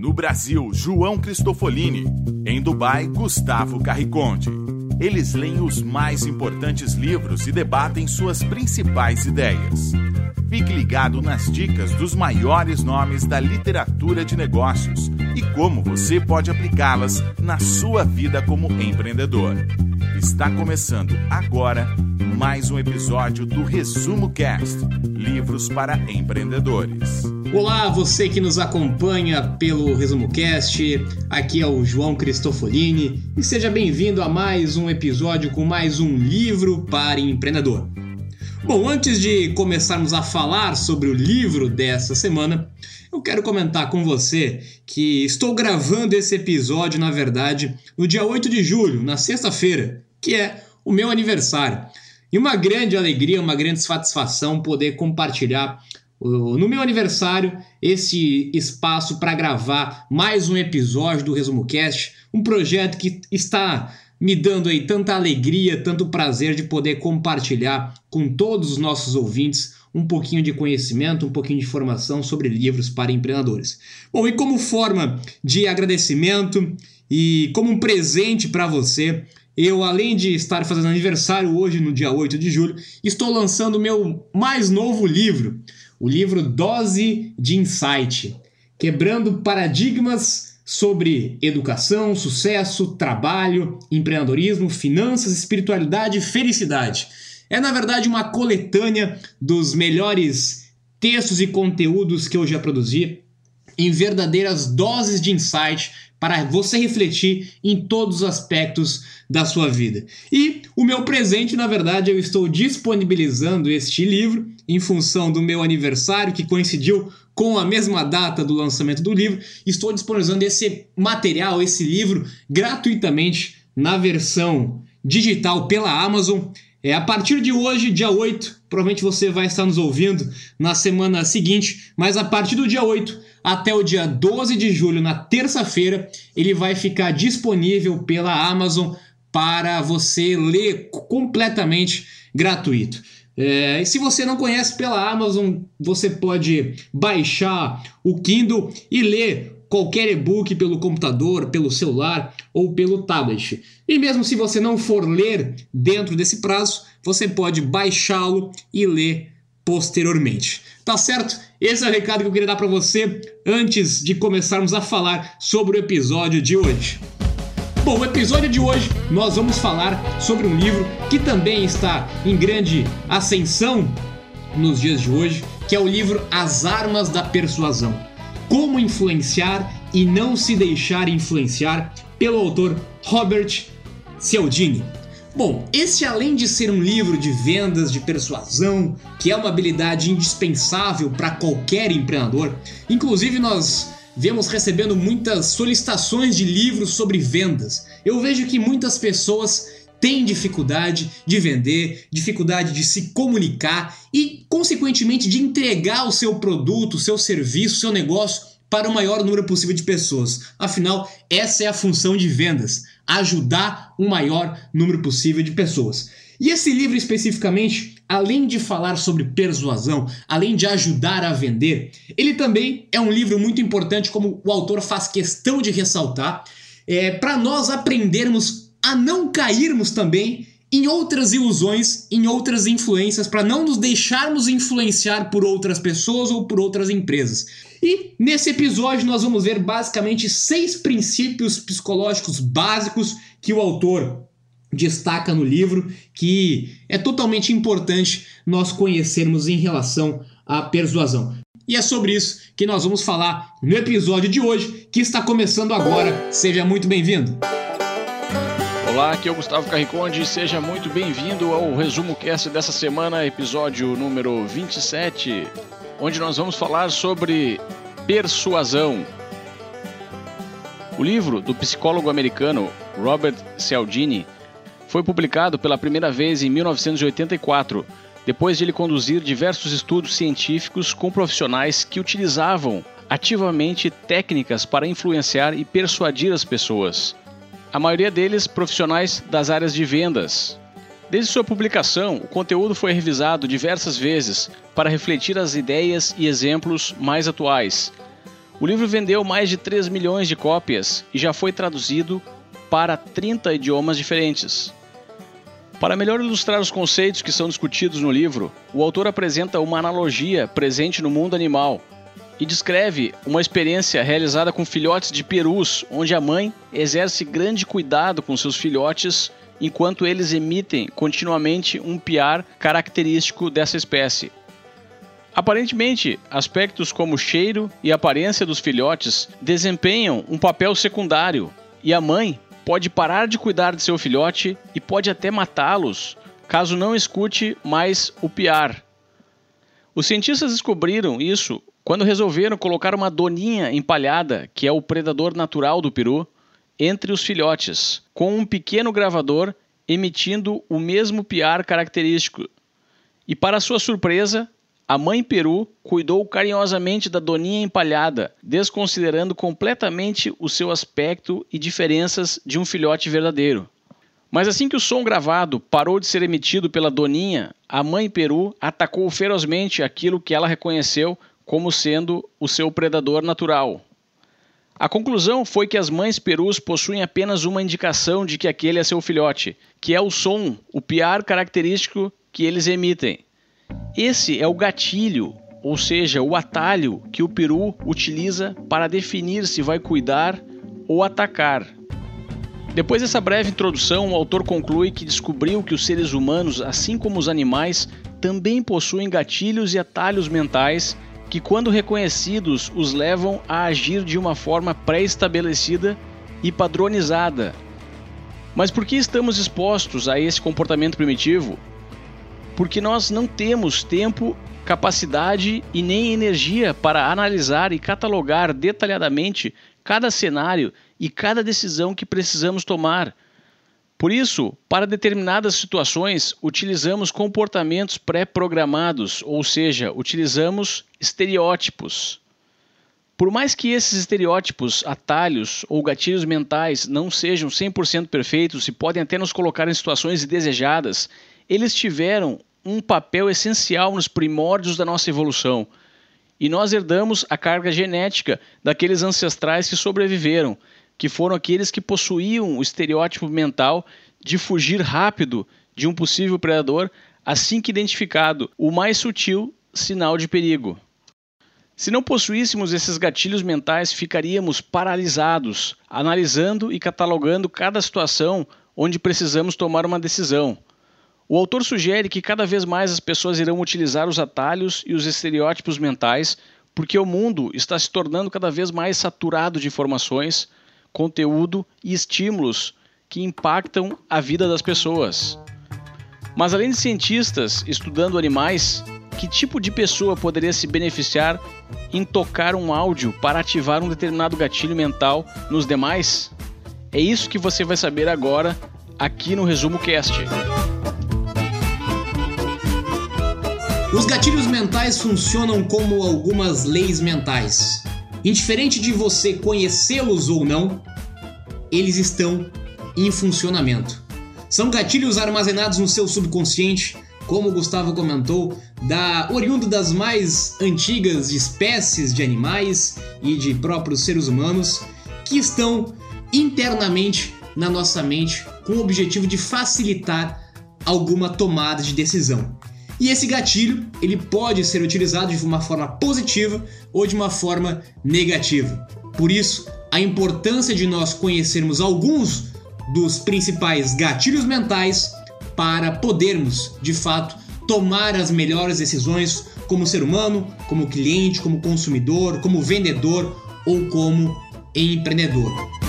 No Brasil, João Cristofolini. Em Dubai, Gustavo Carriconde. Eles leem os mais importantes livros e debatem suas principais ideias. Fique ligado nas dicas dos maiores nomes da literatura de negócios e como você pode aplicá-las na sua vida como empreendedor. Está começando agora mais um episódio do Resumo Cast, livros para empreendedores. Olá, você que nos acompanha pelo Resumo Cast, aqui é o João Cristofolini e seja bem-vindo a mais um episódio com mais um livro para empreendedor. Bom, antes de começarmos a falar sobre o livro dessa semana, eu quero comentar com você que estou gravando esse episódio, na verdade, no dia 8 de julho, na sexta-feira, que é o meu aniversário. E uma grande alegria, uma grande satisfação poder compartilhar no meu aniversário esse espaço para gravar mais um episódio do Resumo Cast, um projeto que está me dando aí tanta alegria, tanto prazer de poder compartilhar com todos os nossos ouvintes um pouquinho de conhecimento, um pouquinho de informação sobre livros para empreendedores. Bom, e como forma de agradecimento e como um presente para você, eu, além de estar fazendo aniversário hoje, no dia 8 de julho, estou lançando o meu mais novo livro, o livro Dose de Insight, quebrando paradigmas sobre educação, sucesso, trabalho, empreendedorismo, finanças, espiritualidade e felicidade. É, na verdade, uma coletânea dos melhores textos e conteúdos que eu já produzi em verdadeiras doses de insight para você refletir em todos os aspectos da sua vida. E o meu presente, na verdade, eu estou disponibilizando este livro em função do meu aniversário, que coincidiu com a mesma data do lançamento do livro. Estou disponibilizando esse material, esse livro, gratuitamente na versão digital pela Amazon. A partir de hoje, dia 8, provavelmente você vai estar nos ouvindo na semana seguinte, mas a partir do dia 8 até o dia 12 de julho, na terça-feira, ele vai ficar disponível pela Amazon para você ler completamente gratuito. E se você não conhece pela Amazon, você pode baixar o Kindle e ler qualquer e-book pelo computador, pelo celular ou pelo tablet. E mesmo se você não for ler dentro desse prazo, você pode baixá-lo e ler posteriormente. Tá certo? Esse é o recado que eu queria dar para você antes de começarmos a falar sobre o episódio de hoje. Bom, o episódio de hoje nós vamos falar sobre um livro que também está em grande ascensão nos dias de hoje, que é o livro As Armas da Persuasão. Como influenciar e não se deixar influenciar, pelo autor Robert Cialdini. Bom, esse, além de ser um livro de vendas, de persuasão, que é uma habilidade indispensável para qualquer empreendedor, inclusive nós vemos recebendo muitas solicitações de livros sobre vendas. Eu vejo que muitas pessoas têm dificuldade de vender, dificuldade de se comunicar e, consequentemente, de entregar o seu produto, o seu serviço, o seu negócio para o maior número possível de pessoas. Afinal, essa é a função de vendas, ajudar o maior número possível de pessoas. E esse livro especificamente, além de falar sobre persuasão, além de ajudar a vender, ele também é um livro muito importante, como o autor faz questão de ressaltar, para nós aprendermos a não cairmos também em outras ilusões, em outras influências, para não nos deixarmos influenciar por outras pessoas ou por outras empresas. E nesse episódio nós vamos ver basicamente 6 princípios psicológicos básicos que o autor destaca no livro, que é totalmente importante nós conhecermos em relação à persuasão. E é sobre isso que nós vamos falar no episódio de hoje, que está começando agora. Seja muito bem-vindo! Olá, aqui é o Gustavo Carriconde e seja muito bem-vindo ao Resumo Cast dessa semana, episódio número 27, onde nós vamos falar sobre persuasão. O livro do psicólogo americano Robert Cialdini foi publicado pela primeira vez em 1984, depois de ele conduzir diversos estudos científicos com profissionais que utilizavam ativamente técnicas para influenciar e persuadir as pessoas. A maioria deles profissionais das áreas de vendas. Desde sua publicação, o conteúdo foi revisado diversas vezes para refletir as ideias e exemplos mais atuais. O livro vendeu mais de 3 milhões de cópias e já foi traduzido para 30 idiomas diferentes. Para melhor ilustrar os conceitos que são discutidos no livro, o autor apresenta uma analogia presente no mundo animal e descreve uma experiência realizada com filhotes de perus, onde a mãe exerce grande cuidado com seus filhotes enquanto eles emitem continuamente um piar característico dessa espécie. Aparentemente, aspectos como o cheiro e a aparência dos filhotes desempenham um papel secundário e a mãe pode parar de cuidar de seu filhote e pode até matá-los caso não escute mais o piar. Os cientistas descobriram isso quando resolveram colocar uma doninha empalhada, que é o predador natural do peru, entre os filhotes, com um pequeno gravador emitindo o mesmo piar característico. E para sua surpresa, a mãe peru cuidou carinhosamente da doninha empalhada, desconsiderando completamente o seu aspecto e diferenças de um filhote verdadeiro. Mas assim que o som gravado parou de ser emitido pela doninha, a mãe peru atacou ferozmente aquilo que ela reconheceu como sendo o seu predador natural. A conclusão foi que as mães perus possuem apenas uma indicação de que aquele é seu filhote, que é o som, o piar característico que eles emitem. Esse é o gatilho, ou seja, o atalho que o peru utiliza para definir se vai cuidar ou atacar. Depois dessa breve introdução, o autor conclui que descobriu que os seres humanos, assim como os animais, também possuem gatilhos e atalhos mentais que, quando reconhecidos, os levam a agir de uma forma pré-estabelecida e padronizada. Mas por que estamos expostos a esse comportamento primitivo? Porque nós não temos tempo, capacidade e nem energia para analisar e catalogar detalhadamente cada cenário e cada decisão que precisamos tomar. Por isso, para determinadas situações, utilizamos comportamentos pré-programados, ou seja, utilizamos estereótipos. Por mais que esses estereótipos, atalhos ou gatilhos mentais não sejam 100% perfeitos e podem até nos colocar em situações indesejadas, eles tiveram um papel essencial nos primórdios da nossa evolução. E nós herdamos a carga genética daqueles ancestrais que sobreviveram, que foram aqueles que possuíam o estereótipo mental de fugir rápido de um possível predador assim que identificado o mais sutil sinal de perigo. Se não possuíssemos esses gatilhos mentais, ficaríamos paralisados, analisando e catalogando cada situação onde precisamos tomar uma decisão. O autor sugere que cada vez mais as pessoas irão utilizar os atalhos e os estereótipos mentais, porque o mundo está se tornando cada vez mais saturado de informações, conteúdo e estímulos que impactam a vida das pessoas. Mas além de cientistas estudando animais, que tipo de pessoa poderia se beneficiar em tocar um áudio para ativar um determinado gatilho mental nos demais? É isso que você vai saber agora aqui no Resumo Cast. Os gatilhos mentais funcionam como algumas leis mentais. Indiferente de você conhecê-los ou não, eles estão em funcionamento. São gatilhos armazenados no seu subconsciente, como o Gustavo comentou, oriundo das mais antigas espécies de animais e de próprios seres humanos, que estão internamente na nossa mente com o objetivo de facilitar alguma tomada de decisão. E esse gatilho, ele pode ser utilizado de uma forma positiva ou de uma forma negativa. Por isso, a importância de nós conhecermos alguns dos principais gatilhos mentais para podermos, de fato, tomar as melhores decisões como ser humano, como cliente, como consumidor, como vendedor ou como empreendedor.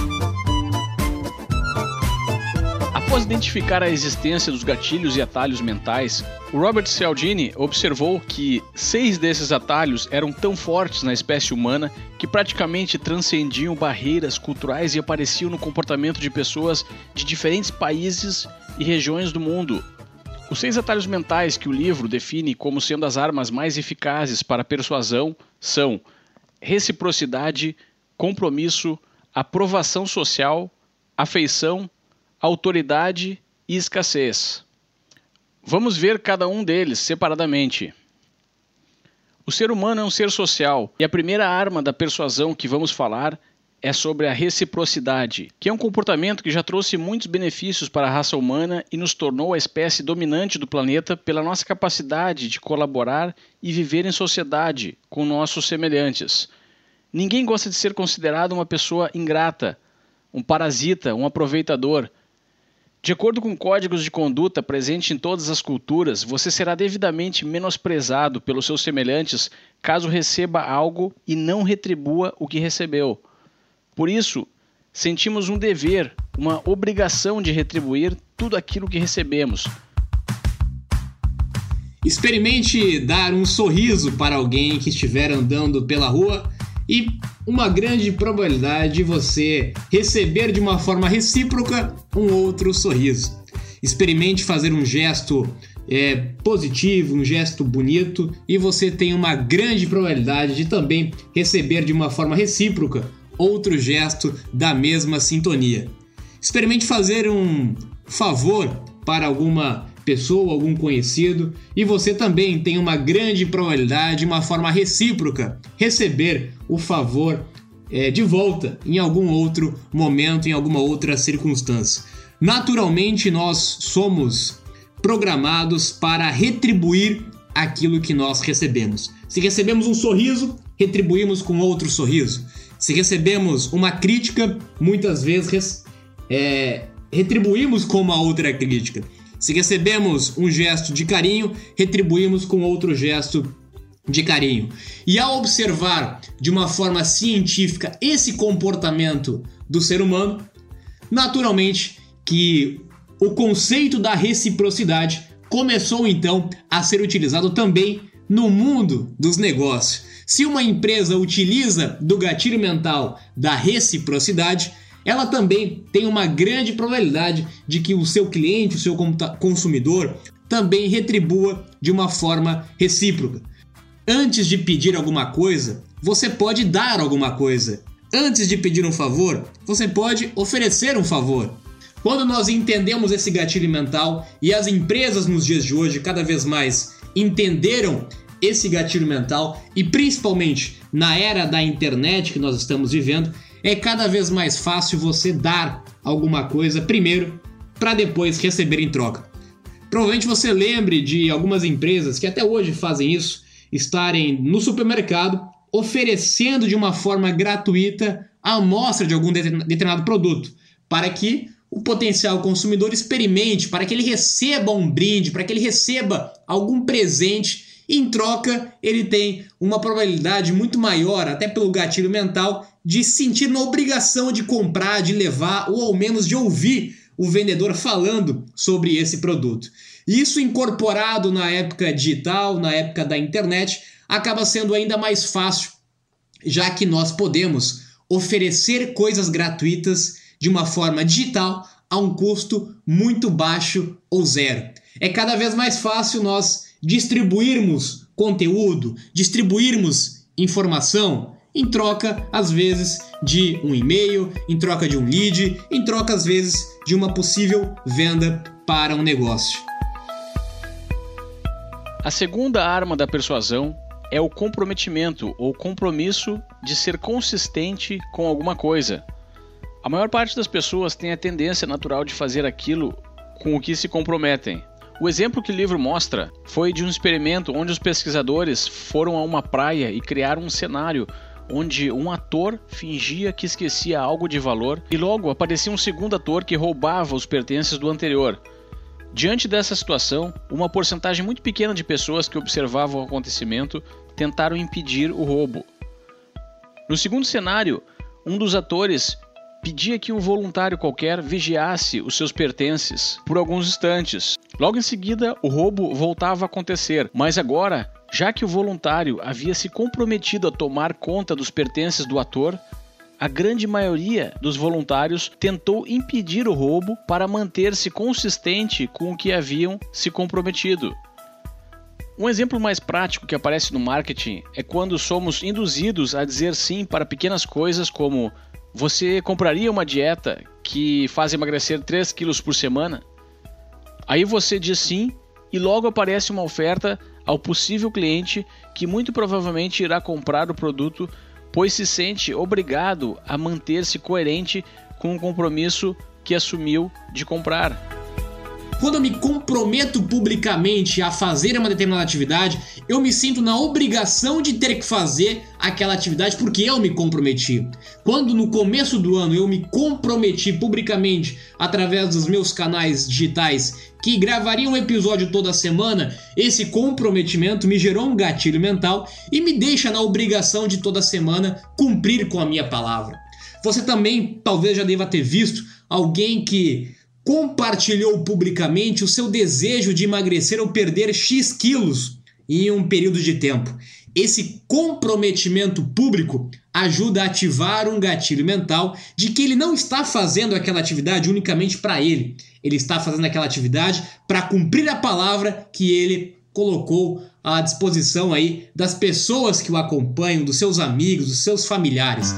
Após identificar a existência dos gatilhos e atalhos mentais, o Robert Cialdini observou que 6 desses atalhos eram tão fortes na espécie humana que praticamente transcendiam barreiras culturais e apareciam no comportamento de pessoas de diferentes países e regiões do mundo. Os 6 atalhos mentais que o livro define como sendo as armas mais eficazes para a persuasão são reciprocidade, compromisso, aprovação social, afeição, autoridade e escassez. Vamos ver cada um deles separadamente. O ser humano é um ser social e a primeira arma da persuasão que vamos falar é sobre a reciprocidade, que é um comportamento que já trouxe muitos benefícios para a raça humana e nos tornou a espécie dominante do planeta pela nossa capacidade de colaborar e viver em sociedade com nossos semelhantes. Ninguém gosta de ser considerado uma pessoa ingrata, um parasita, um aproveitador. De acordo com códigos de conduta presentes em todas as culturas, você será devidamente menosprezado pelos seus semelhantes caso receba algo e não retribua o que recebeu. Por isso, sentimos um dever, uma obrigação de retribuir tudo aquilo que recebemos. Experimente dar um sorriso para alguém que estiver andando pela rua e uma grande probabilidade de você receber de uma forma recíproca um outro sorriso. Experimente fazer um gesto positivo, um gesto bonito e você tem uma grande probabilidade de também receber de uma forma recíproca outro gesto da mesma sintonia. Experimente fazer um favor para alguma pessoa, algum conhecido, e você também tem uma grande probabilidade, de uma forma recíproca, receber o favor de volta em algum outro momento, em alguma outra circunstância. Naturalmente, nós somos programados para retribuir aquilo que nós recebemos. Se recebemos um sorriso, retribuímos com outro sorriso. Se recebemos uma crítica, muitas vezes retribuímos com uma outra crítica. Se recebemos um gesto de carinho, retribuímos com outro gesto de carinho. E ao observar de uma forma científica esse comportamento do ser humano, naturalmente que o conceito da reciprocidade começou então a ser utilizado também no mundo dos negócios. Se uma empresa utiliza do gatilho mental da reciprocidade, ela também tem uma grande probabilidade de que o seu cliente, o seu consumidor, também retribua de uma forma recíproca. Antes de pedir alguma coisa, você pode dar alguma coisa. Antes de pedir um favor, você pode oferecer um favor. Quando nós entendemos esse gatilho mental, e as empresas nos dias de hoje cada vez mais entenderam esse gatilho mental, e principalmente na era da internet que nós estamos vivendo, é cada vez mais fácil você dar alguma coisa primeiro para depois receber em troca. Provavelmente você lembre de algumas empresas que até hoje fazem isso, estarem no supermercado oferecendo de uma forma gratuita a amostra de algum determinado produto, para que o potencial consumidor experimente, para que ele receba um brinde, para que ele receba algum presente. Em troca, ele tem uma probabilidade muito maior, até pelo gatilho mental, de sentir na obrigação de comprar, de levar ou ao menos de ouvir o vendedor falando sobre esse produto. Isso incorporado na época digital, na época da internet, acaba sendo ainda mais fácil, já que nós podemos oferecer coisas gratuitas de uma forma digital a um custo muito baixo ou zero. É cada vez mais fácil nós distribuirmos conteúdo, distribuirmos informação em troca, às vezes, de um e-mail, em troca de um lead, em troca, às vezes, de uma possível venda para um negócio. A segunda arma da persuasão é o comprometimento ou compromisso de ser consistente com alguma coisa. A maior parte das pessoas tem a tendência natural de fazer aquilo com o que se comprometem. O exemplo que o livro mostra foi de um experimento onde os pesquisadores foram a uma praia e criaram um cenário onde um ator fingia que esquecia algo de valor e logo aparecia um segundo ator que roubava os pertences do anterior. Diante dessa situação, uma porcentagem muito pequena de pessoas que observavam o acontecimento tentaram impedir o roubo. No segundo cenário, um dos atores pedia que um voluntário qualquer vigiasse os seus pertences por alguns instantes. Logo em seguida, o roubo voltava a acontecer, mas agora, já que o voluntário havia se comprometido a tomar conta dos pertences do ator, a grande maioria dos voluntários tentou impedir o roubo para manter-se consistente com o que haviam se comprometido. Um exemplo mais prático que aparece no marketing é quando somos induzidos a dizer sim para pequenas coisas como: você compraria uma dieta que faz emagrecer 3 quilos por semana? Aí você diz sim e logo aparece uma oferta ao possível cliente que muito provavelmente irá comprar o produto, pois se sente obrigado a manter-se coerente com o compromisso que assumiu de comprar. Quando eu me comprometo publicamente a fazer uma determinada atividade, eu me sinto na obrigação de ter que fazer aquela atividade porque eu me comprometi. Quando no começo do ano eu me comprometi publicamente através dos meus canais digitais que gravaria um episódio toda semana, esse comprometimento me gerou um gatilho mental e me deixa na obrigação de toda semana cumprir com a minha palavra. Você também talvez já deva ter visto alguém que compartilhou publicamente o seu desejo de emagrecer ou perder X quilos em um período de tempo. Esse comprometimento público ajuda a ativar um gatilho mental de que ele não está fazendo aquela atividade unicamente para ele. Ele está fazendo aquela atividade para cumprir a palavra que ele colocou à disposição aí das pessoas que o acompanham, dos seus amigos, dos seus familiares.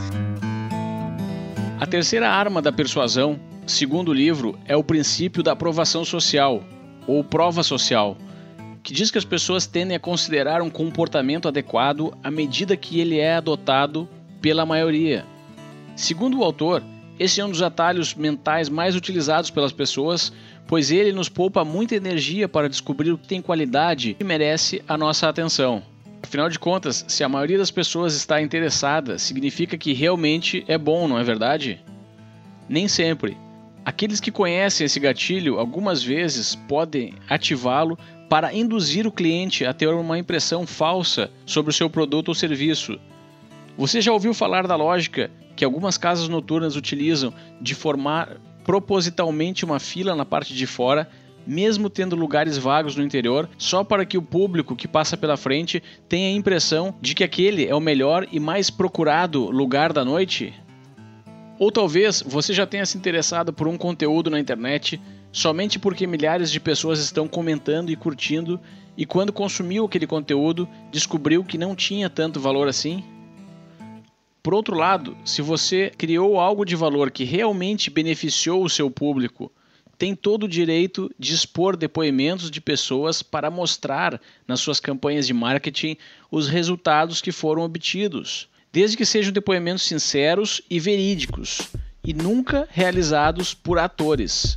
A terceira arma da persuasão, segundo o livro, é o princípio da aprovação social, ou prova social, que diz que as pessoas tendem a considerar um comportamento adequado à medida que ele é adotado pela maioria. Segundo o autor, esse é um dos atalhos mentais mais utilizados pelas pessoas, pois ele nos poupa muita energia para descobrir o que tem qualidade e merece a nossa atenção. Afinal de contas, se a maioria das pessoas está interessada, significa que realmente é bom, não é verdade? Nem sempre. Aqueles que conhecem esse gatilho algumas vezes podem ativá-lo para induzir o cliente a ter uma impressão falsa sobre o seu produto ou serviço. Você já ouviu falar da lógica que algumas casas noturnas utilizam de formar propositalmente uma fila na parte de fora, mesmo tendo lugares vagos no interior, só para que o público que passa pela frente tenha a impressão de que aquele é o melhor e mais procurado lugar da noite? Ou talvez você já tenha se interessado por um conteúdo na internet somente porque milhares de pessoas estão comentando e curtindo, e quando consumiu aquele conteúdo, descobriu que não tinha tanto valor assim? Por outro lado, se você criou algo de valor que realmente beneficiou o seu público, tem todo o direito de expor depoimentos de pessoas para mostrar nas suas campanhas de marketing os resultados que foram obtidos, desde que sejam depoimentos sinceros e verídicos, e nunca realizados por atores.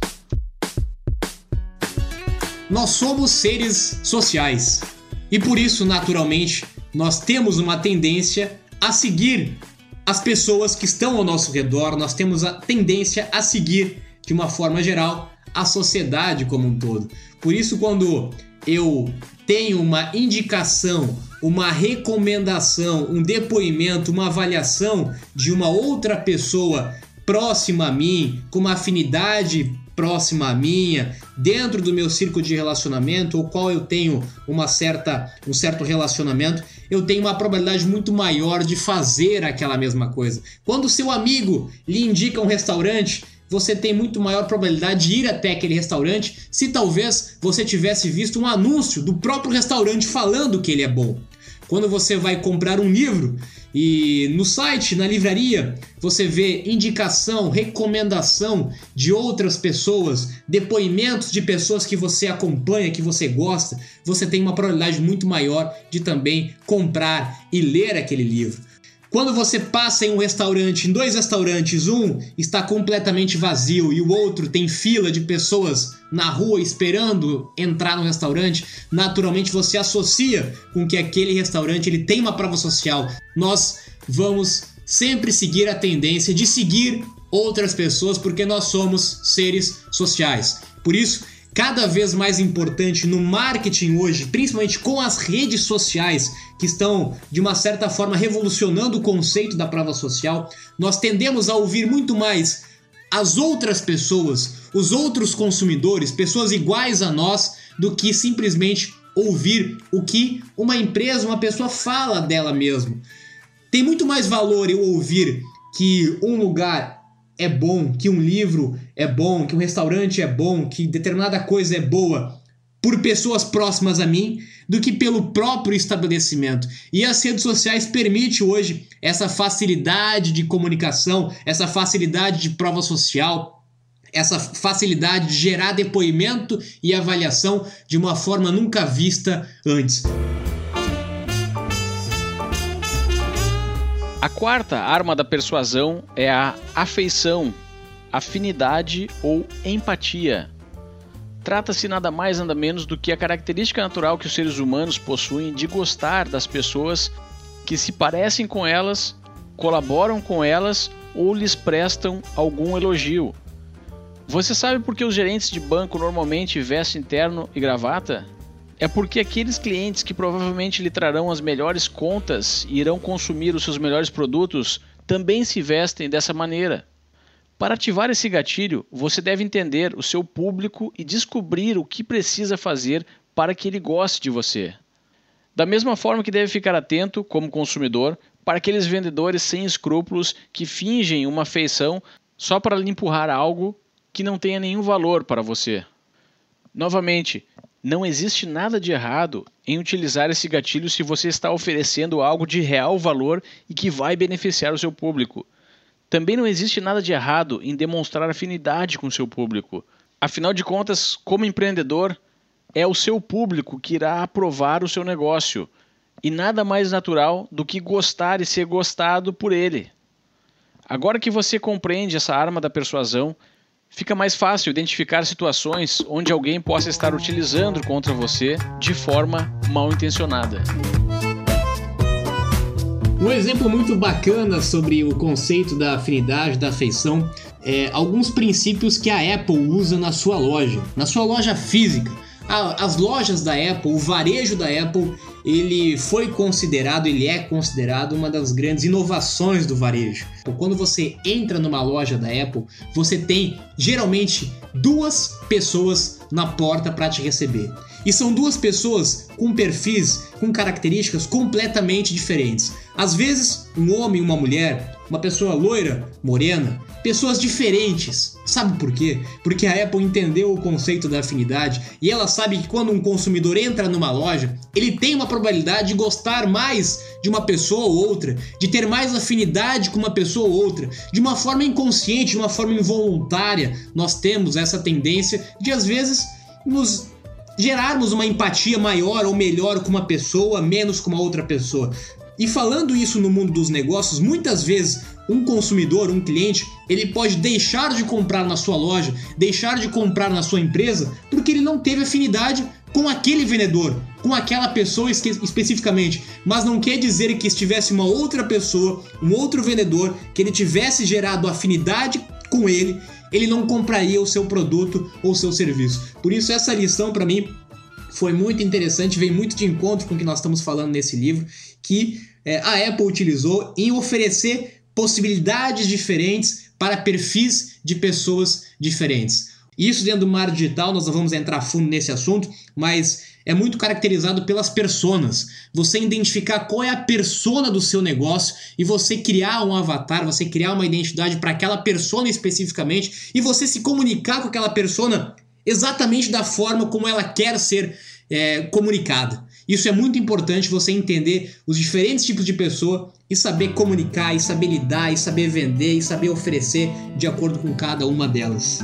Nós somos seres sociais e por isso, naturalmente, nós temos uma tendência a seguir as pessoas que estão ao nosso redor, nós temos a tendência a seguir, de uma forma geral, a sociedade como um todo. Por isso, quando eu tenho uma indicação, uma recomendação, um depoimento, uma avaliação de uma outra pessoa próxima a mim, com uma afinidade próxima à minha, dentro do meu círculo de relacionamento, ou qual eu tenho um certo relacionamento, eu tenho uma probabilidade muito maior de fazer aquela mesma coisa. Quando o seu amigo lhe indica um restaurante, você tem muito maior probabilidade de ir até aquele restaurante se talvez você tivesse visto um anúncio do próprio restaurante falando que ele é bom. Quando você vai comprar um livro e no site, na livraria, você vê indicação, recomendação de outras pessoas, depoimentos de pessoas que você acompanha, que você gosta, você tem uma probabilidade muito maior de também comprar e ler aquele livro. Quando você passa em um restaurante, em dois restaurantes, um está completamente vazio e o outro tem fila de pessoas na rua esperando entrar no restaurante, naturalmente você associa com que aquele restaurante ele tem uma prova social. Nós vamos sempre seguir a tendência de seguir outras pessoas porque nós somos seres sociais. Por isso, cada vez mais importante no marketing hoje, principalmente com as redes sociais que estão de uma certa forma revolucionando o conceito da prova social, nós tendemos a ouvir muito mais as outras pessoas, os outros consumidores, pessoas iguais a nós, do que simplesmente ouvir o que uma empresa, uma pessoa fala dela mesma. Tem muito mais valor eu ouvir que um lugar é bom, que um livro é bom, que um restaurante é bom, que determinada coisa é boa por pessoas próximas a mim, do que pelo próprio estabelecimento. E as redes sociais permitem hoje essa facilidade de comunicação, essa facilidade de prova social, essa facilidade de gerar depoimento e avaliação de uma forma nunca vista antes. A quarta arma da persuasão é a afeição, afinidade ou empatia. Trata-se nada mais nada menos do que a característica natural que os seres humanos possuem de gostar das pessoas que se parecem com elas, colaboram com elas ou lhes prestam algum elogio. Você sabe por que os gerentes de banco normalmente vestem terno e gravata? É porque aqueles clientes que provavelmente lhe trarão as melhores contas e irão consumir os seus melhores produtos também se vestem dessa maneira. Para ativar esse gatilho, você deve entender o seu público e descobrir o que precisa fazer para que ele goste de você. Da mesma forma que deve ficar atento, como consumidor, para aqueles vendedores sem escrúpulos que fingem uma afeição só para lhe empurrar algo que não tenha nenhum valor para você. Novamente, não existe nada de errado em utilizar esse gatilho se você está oferecendo algo de real valor e que vai beneficiar o seu público. Também não existe nada de errado em demonstrar afinidade com o seu público. Afinal de contas, como empreendedor, é o seu público que irá aprovar o seu negócio. E nada mais natural do que gostar e ser gostado por ele. Agora que você compreende essa arma da persuasão, fica mais fácil identificar situações onde alguém possa estar utilizando contra você de forma mal intencionada. Um exemplo muito bacana sobre o conceito da afinidade, da afeição, é alguns princípios que a Apple usa na sua loja física. As lojas da Apple, o varejo da Apple, ele é considerado uma das grandes inovações do varejo. Quando você entra numa loja da Apple, você tem geralmente 2 pessoas na porta para te receber. E são 2 pessoas com perfis, com características completamente diferentes. Às vezes, um homem e uma mulher, uma pessoa loira, morena, pessoas diferentes. Sabe por quê? Porque a Apple entendeu o conceito da afinidade e ela sabe que quando um consumidor entra numa loja, ele tem uma probabilidade de gostar mais de uma pessoa ou outra, de ter mais afinidade com uma pessoa ou outra. De uma forma inconsciente, de uma forma involuntária, nós temos essa tendência de, às vezes, nos gerarmos uma empatia maior ou melhor com uma pessoa, menos com uma outra pessoa. E falando isso no mundo dos negócios, muitas vezes um consumidor, um cliente, ele pode deixar de comprar na sua loja, deixar de comprar na sua empresa, porque ele não teve afinidade com aquele vendedor, com aquela pessoa especificamente. Mas não quer dizer que se tivesse uma outra pessoa, um outro vendedor, que ele tivesse gerado afinidade com ele, ele não compraria o seu produto ou o seu serviço. Por isso essa lição para mim foi muito interessante, veio muito de encontro com o que nós estamos falando nesse livro, que a Apple utilizou em oferecer possibilidades diferentes para perfis de pessoas diferentes. Isso dentro do marketing digital, nós não vamos entrar a fundo nesse assunto, mas é muito caracterizado pelas personas. Você identificar qual é a persona do seu negócio e você criar um avatar, você criar uma identidade para aquela persona especificamente e você se comunicar com aquela persona exatamente da forma como ela quer ser comunicada. Isso é muito importante, você entender os diferentes tipos de pessoa e saber comunicar, e saber lidar, e saber vender, e saber oferecer de acordo com cada uma delas.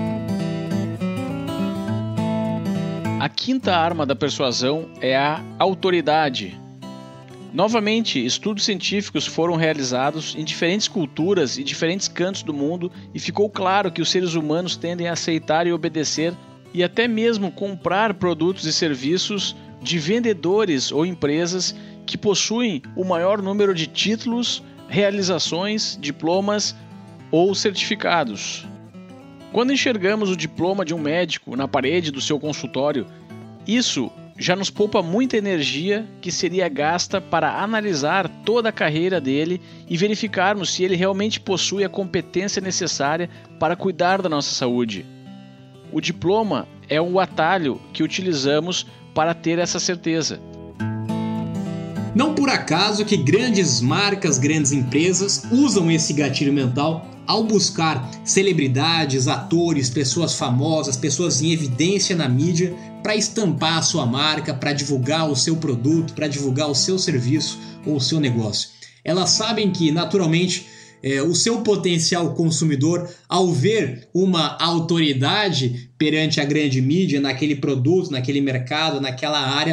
A quinta arma da persuasão é a autoridade. Novamente, estudos científicos foram realizados em diferentes culturas e diferentes cantos do mundo e ficou claro que os seres humanos tendem a aceitar e obedecer e até mesmo comprar produtos e serviços de vendedores ou empresas que possuem o maior número de títulos, realizações, diplomas ou certificados. Quando enxergamos o diploma de um médico na parede do seu consultório, isso já nos poupa muita energia que seria gasta para analisar toda a carreira dele e verificarmos se ele realmente possui a competência necessária para cuidar da nossa saúde. O diploma é o atalho que utilizamos para ter essa certeza. Não por acaso que grandes marcas, grandes empresas usam esse gatilho mental ao buscar celebridades, atores, pessoas famosas, pessoas em evidência na mídia para estampar a sua marca, para divulgar o seu produto, para divulgar o seu serviço ou o seu negócio. Elas sabem que, naturalmente, o seu potencial consumidor, ao ver uma autoridade perante a grande mídia, naquele produto, naquele mercado, naquela área,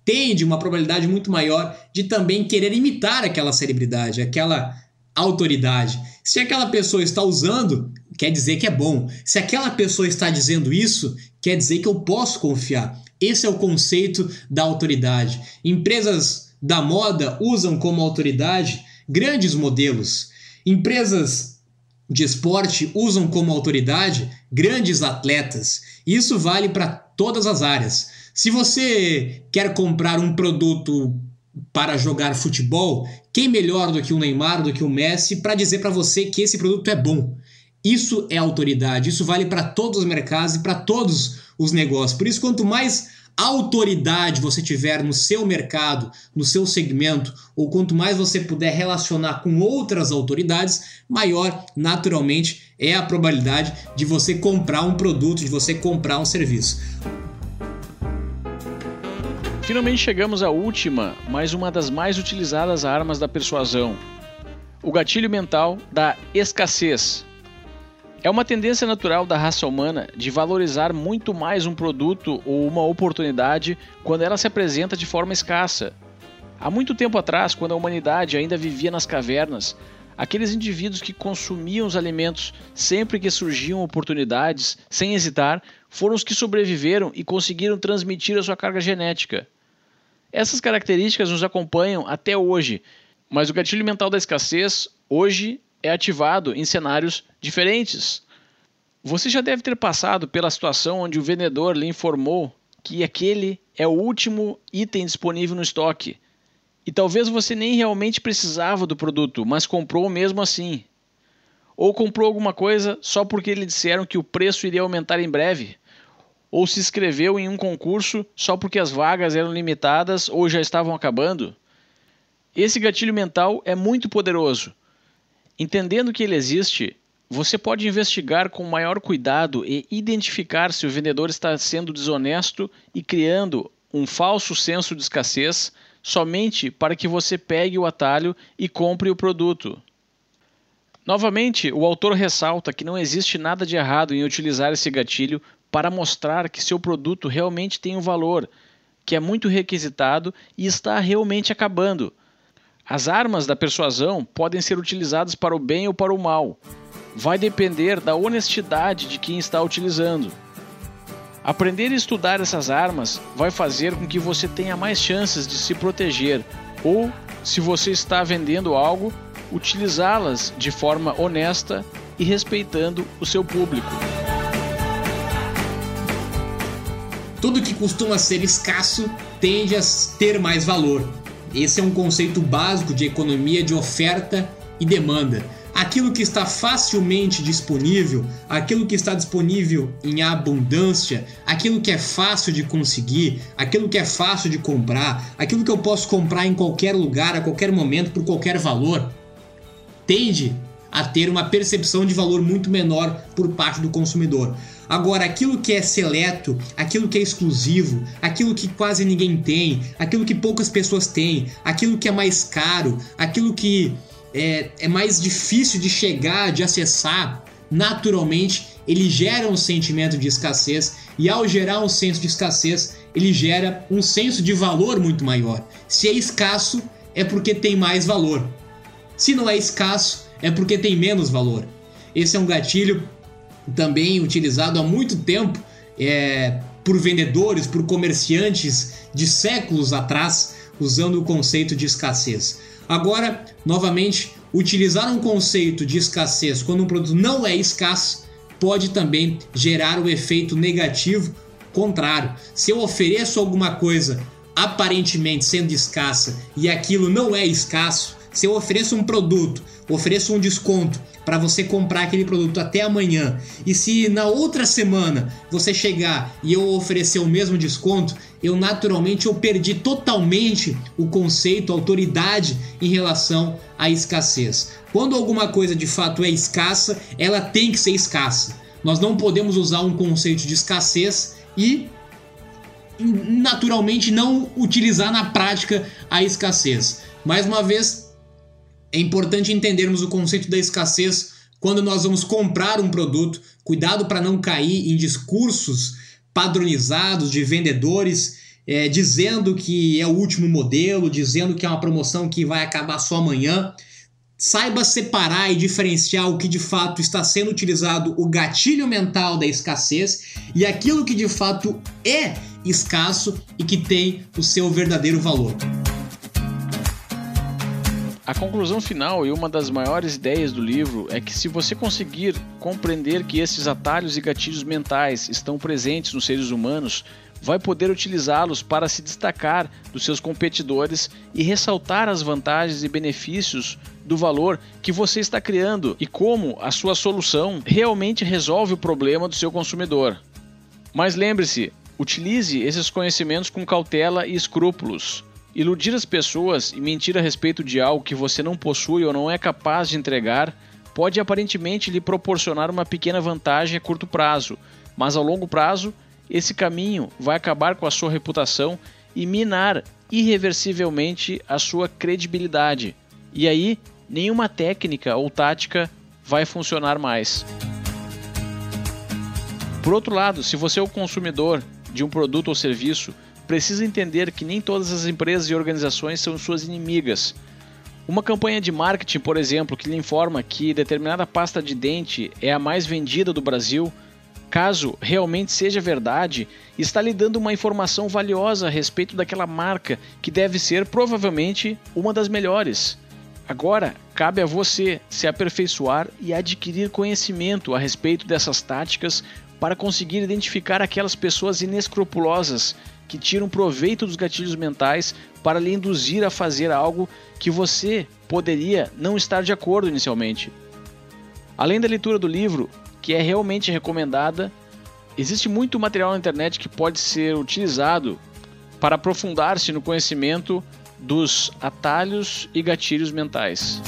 tende uma probabilidade muito maior de também querer imitar aquela celebridade, aquela autoridade. Se aquela pessoa está usando, quer dizer que é bom. Se aquela pessoa está dizendo isso, quer dizer que eu posso confiar. Esse é o conceito da autoridade. Empresas da moda usam como autoridade grandes modelos. Empresas de esporte usam como autoridade grandes atletas. Isso vale para todas as áreas. Se você quer comprar um produto para jogar futebol, quem melhor do que o Neymar, do que o Messi, para dizer para você que esse produto é bom? Isso é autoridade, isso vale para todos os mercados e para todos os negócios. Por isso, quanto mais autoridade você tiver no seu mercado, no seu segmento, ou quanto mais você puder relacionar com outras autoridades, maior, naturalmente, é a probabilidade de você comprar um produto, de você comprar um serviço. Finalmente chegamos à última, mas uma das mais utilizadas armas da persuasão: o gatilho mental da escassez. É uma tendência natural da raça humana de valorizar muito mais um produto ou uma oportunidade quando ela se apresenta de forma escassa. Há muito tempo atrás, quando a humanidade ainda vivia nas cavernas, aqueles indivíduos que consumiam os alimentos sempre que surgiam oportunidades, sem hesitar, foram os que sobreviveram e conseguiram transmitir a sua carga genética. Essas características nos acompanham até hoje, mas o gatilho mental da escassez hoje é ativado em cenários diferentes. Você já deve ter passado pela situação onde o vendedor lhe informou que aquele é o último item disponível no estoque. E talvez você nem realmente precisava do produto, mas comprou mesmo assim. Ou comprou alguma coisa só porque lhe disseram que o preço iria aumentar em breve. Ou se inscreveu em um concurso só porque as vagas eram limitadas ou já estavam acabando. Esse gatilho mental é muito poderoso. Entendendo que ele existe, você pode investigar com maior cuidado e identificar se o vendedor está sendo desonesto e criando um falso senso de escassez somente para que você pegue o atalho e compre o produto. Novamente, o autor ressalta que não existe nada de errado em utilizar esse gatilho para mostrar que seu produto realmente tem um valor, que é muito requisitado e está realmente acabando. As armas da persuasão podem ser utilizadas para o bem ou para o mal. Vai depender da honestidade de quem está utilizando. Aprender e estudar essas armas vai fazer com que você tenha mais chances de se proteger ou, se você está vendendo algo, utilizá-las de forma honesta e respeitando o seu público. Tudo que costuma ser escasso tende a ter mais valor. Esse é um conceito básico de economia de oferta e demanda. Aquilo que está facilmente disponível, aquilo que está disponível em abundância, aquilo que é fácil de conseguir, aquilo que é fácil de comprar, aquilo que eu posso comprar em qualquer lugar, a qualquer momento, por qualquer valor, tende a ter uma percepção de valor muito menor por parte do consumidor. Agora, aquilo que é seleto, aquilo que é exclusivo, aquilo que quase ninguém tem, aquilo que poucas pessoas têm, aquilo que é mais caro, aquilo que é mais difícil de chegar, de acessar, naturalmente ele gera um sentimento de escassez, e ao gerar um senso de escassez, ele gera um senso de valor muito maior. Se é escasso, é porque tem mais valor. Se não é escasso, é porque tem menos valor. Esse é um gatilho também utilizado há muito tempo por vendedores, por comerciantes de séculos atrás, usando o conceito de escassez. Agora, novamente, utilizar um conceito de escassez quando um produto não é escasso pode também gerar o efeito negativo contrário. Se eu ofereço alguma coisa aparentemente sendo escassa e aquilo não é escasso, se eu ofereço um produto, ofereço um desconto para você comprar aquele produto até amanhã, e se na outra semana você chegar e eu oferecer o mesmo desconto, eu perdi totalmente o conceito, a autoridade em relação à escassez. Quando alguma coisa de fato é escassa, ela tem que ser escassa. Nós não podemos usar um conceito de escassez e naturalmente não utilizar na prática a escassez. Mais uma vez, é importante entendermos o conceito da escassez quando nós vamos comprar um produto. Cuidado para não cair em discursos padronizados de vendedores dizendo que é o último modelo, dizendo que é uma promoção que vai acabar só amanhã. Saiba separar e diferenciar o que de fato está sendo utilizado, o gatilho mental da escassez, e aquilo que de fato é escasso e que tem o seu verdadeiro valor. A conclusão final e uma das maiores ideias do livro é que se você conseguir compreender que esses atalhos e gatilhos mentais estão presentes nos seres humanos, vai poder utilizá-los para se destacar dos seus competidores e ressaltar as vantagens e benefícios do valor que você está criando e como a sua solução realmente resolve o problema do seu consumidor. Mas lembre-se, utilize esses conhecimentos com cautela e escrúpulos. Iludir as pessoas e mentir a respeito de algo que você não possui ou não é capaz de entregar pode aparentemente lhe proporcionar uma pequena vantagem a curto prazo, mas a longo prazo esse caminho vai acabar com a sua reputação e minar irreversivelmente a sua credibilidade. E aí, nenhuma técnica ou tática vai funcionar mais. Por outro lado, se você é o consumidor de um produto ou serviço, precisa entender que nem todas as empresas e organizações são suas inimigas. Uma campanha de marketing, por exemplo, que lhe informa que determinada pasta de dente é a mais vendida do Brasil, caso realmente seja verdade, está lhe dando uma informação valiosa a respeito daquela marca que deve ser provavelmente uma das melhores. Agora, cabe a você se aperfeiçoar e adquirir conhecimento a respeito dessas táticas para conseguir identificar aquelas pessoas inescrupulosas que tiram proveito dos gatilhos mentais para lhe induzir a fazer algo que você poderia não estar de acordo inicialmente. Além da leitura do livro, que é realmente recomendada, existe muito material na internet que pode ser utilizado para aprofundar-se no conhecimento dos atalhos e gatilhos mentais.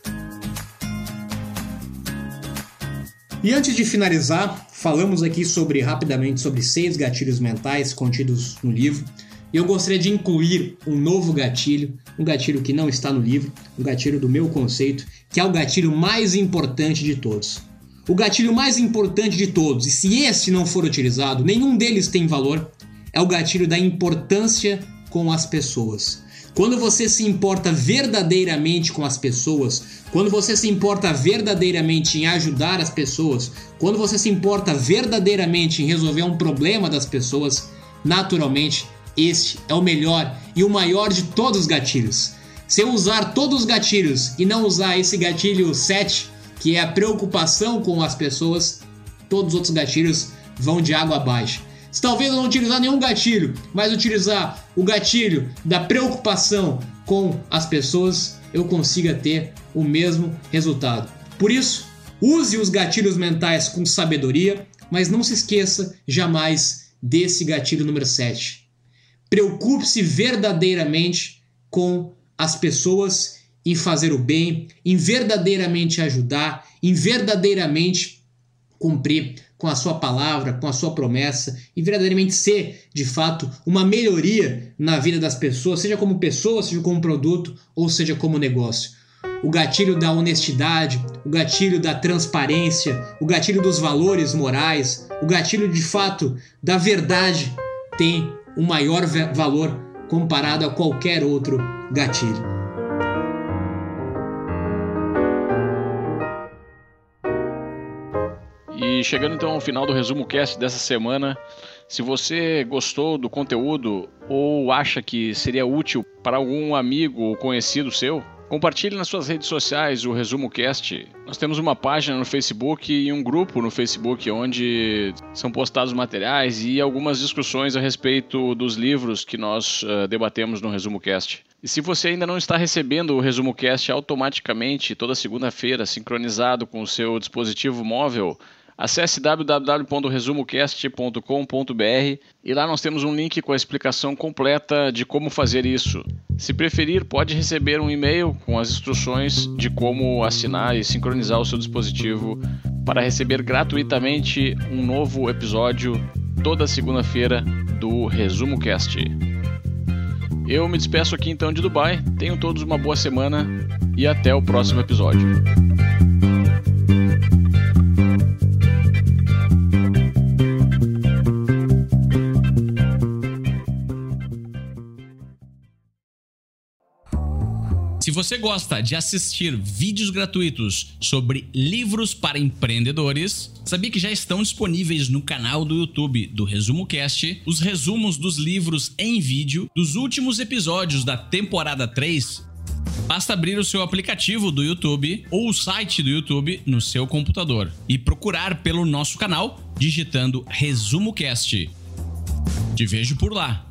E antes de finalizar, falamos aqui rapidamente sobre 6 gatilhos mentais contidos no livro. E eu gostaria de incluir um novo gatilho, um gatilho que não está no livro, um gatilho do meu conceito, que é o gatilho mais importante de todos. O gatilho mais importante de todos, e se esse não for utilizado, nenhum deles tem valor, é o gatilho da importância com as pessoas. Quando você se importa verdadeiramente com as pessoas, quando você se importa verdadeiramente em ajudar as pessoas, quando você se importa verdadeiramente em resolver um problema das pessoas, naturalmente, este é o melhor e o maior de todos os gatilhos. Se eu usar todos os gatilhos e não usar esse gatilho 7, que é a preocupação com as pessoas, todos os outros gatilhos vão de água abaixo. Se talvez eu não utilizar nenhum gatilho, mas utilizar o gatilho da preocupação com as pessoas, eu consiga ter o mesmo resultado. Por isso, use os gatilhos mentais com sabedoria, mas não se esqueça jamais desse gatilho número 7. Preocupe-se verdadeiramente com as pessoas, em fazer o bem, em verdadeiramente ajudar, em verdadeiramente cumprir com a sua palavra, com a sua promessa e verdadeiramente ser, de fato, uma melhoria na vida das pessoas, seja como pessoa, seja como produto ou seja como negócio. O gatilho da honestidade, o gatilho da transparência, o gatilho dos valores morais, o gatilho, de fato, da verdade tem um maior valor comparado a qualquer outro gatilho. E chegando então ao final do Resumo Cast dessa semana, se você gostou do conteúdo ou acha que seria útil para algum amigo ou conhecido seu, compartilhe nas suas redes sociais o Resumo Cast. Nós temos uma página no Facebook e um grupo no Facebook onde são postados materiais e algumas discussões a respeito dos livros que nós debatemos no Resumo Cast. E se você ainda não está recebendo o Resumo Cast automaticamente toda segunda-feira, sincronizado com o seu dispositivo móvel, acesse www.resumocast.com.br e lá nós temos um link com a explicação completa de como fazer isso. Se preferir, pode receber um e-mail com as instruções de como assinar e sincronizar o seu dispositivo para receber gratuitamente um novo episódio toda segunda-feira do Resumo Cast. Eu me despeço aqui então de Dubai, tenham todos uma boa semana e até o próximo episódio. você gosta de assistir vídeos gratuitos sobre livros para empreendedores, sabia que já estão disponíveis no canal do YouTube do Resumo Cast os resumos dos livros em vídeo dos últimos episódios da temporada 3? Basta abrir o seu aplicativo do YouTube ou o site do YouTube no seu computador e procurar pelo nosso canal digitando Resumo Cast. Te vejo por lá.